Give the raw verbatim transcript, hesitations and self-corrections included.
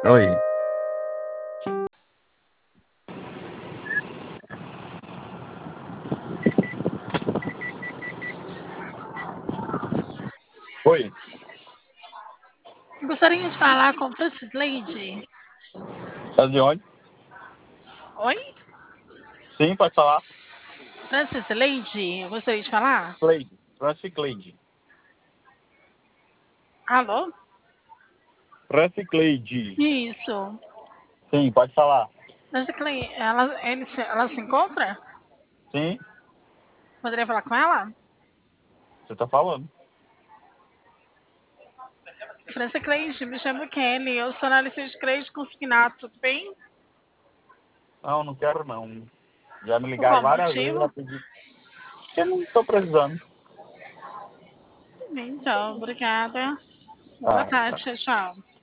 Oi. Oi. Gostaria de falar com Francis Lady. É de onde? Oi? Sim, pode falar. Francis Lady, eu gostaria de falar. Cleide. Francis Cleide. Alô? Francis Cleide. Isso. Sim, pode falar. Francis Lady, ela, ele se- ela se encontra? Sim, Poderia falar com ela? você tá falando. Francis Lady, me chamo Kelly. Eu sou analista de crédito consignado, tudo bem? Não, não quero não. Já me Por ligaram qual várias vezes, já motivo? pedi. Eu não tô precisando. Então, obrigada. Boa Ah, tarde, tá. tchau, tchau.